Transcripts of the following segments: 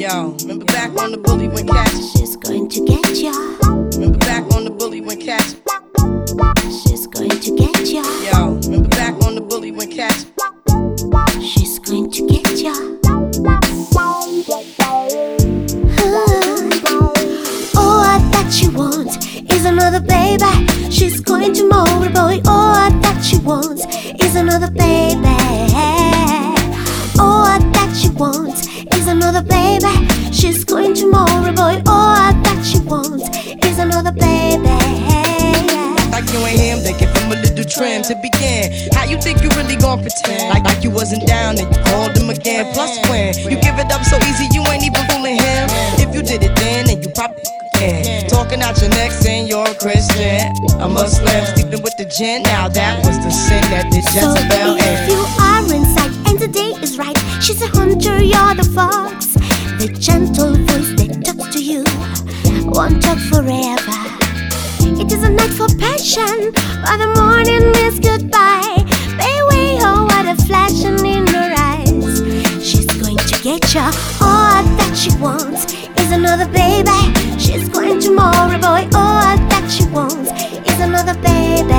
Yo, remember back on the bully when cats. She's going to get ya. Remember back on the bully when cats. She's going to get ya. Yo, remember back on the bully when cats. She's going to get ya. All that she wants is another baby. She's going to mold a boy. All that she wants is another baby. All that she wants is another baby. She's going to mold a boy. All that she wants is another baby. Like you ain't him, they give him a little trim to begin. How you think you really gon' pretend? Like you wasn't down and you called him again. Plus when you give it up so easy, you ain't even fooling him. If you did it then you probably can. Talking out your neck saying you're a Christian, a Muslim, sleeping with the gin. Now that was the sin that did Jezebel in. If you are inside and the day is right, she's a hunter, you're the fox. The gentle voice that talks to you won't talk forever. It is a night for passion, but the morning is goodbye. Baby, oh, what a flashing in her eyes. She's going to get ya. All that she wants is another baby. She's going to marry a boy. All that she wants is another baby.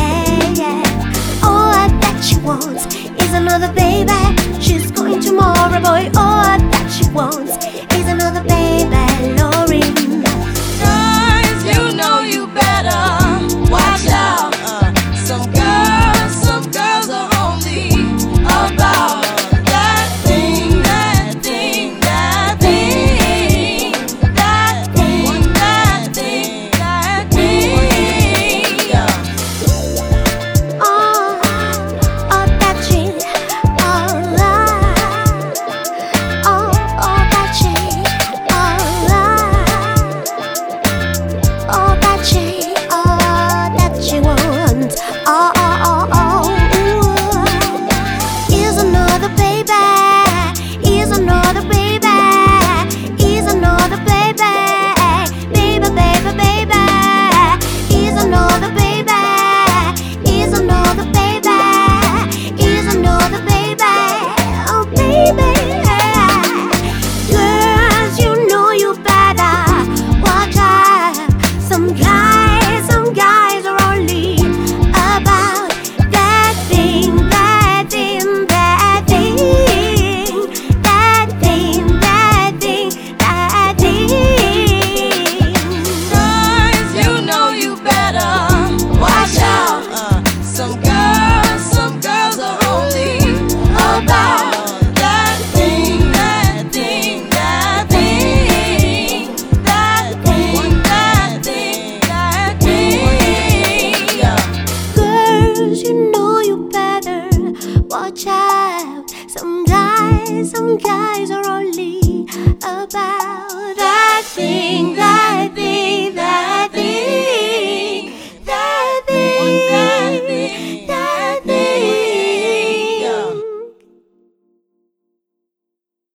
All that she wants is another baby. She's going to marry a boy. All that she wants is another baby. Lauren. You know you better watch out. Some girls are only about that thing, that thing, that thing, that thing, that thing, that thing. Oh, that she, that she, that she wants. Is another baby. Is another baby. Is another baby. Baby, baby, baby. Is another baby. Is another baby. Is another baby. Oh, baby. Girls, you know you better watch out. Some guys are only about that thing, that thing, that thing, that thing, that thing, that thing. Guys, you know you better watch out. Some girls are only about that thing, that thing, that thing, that thing, that thing, that thing. Girls, you know you better watch out. Some guys are only about that thing, that thing, that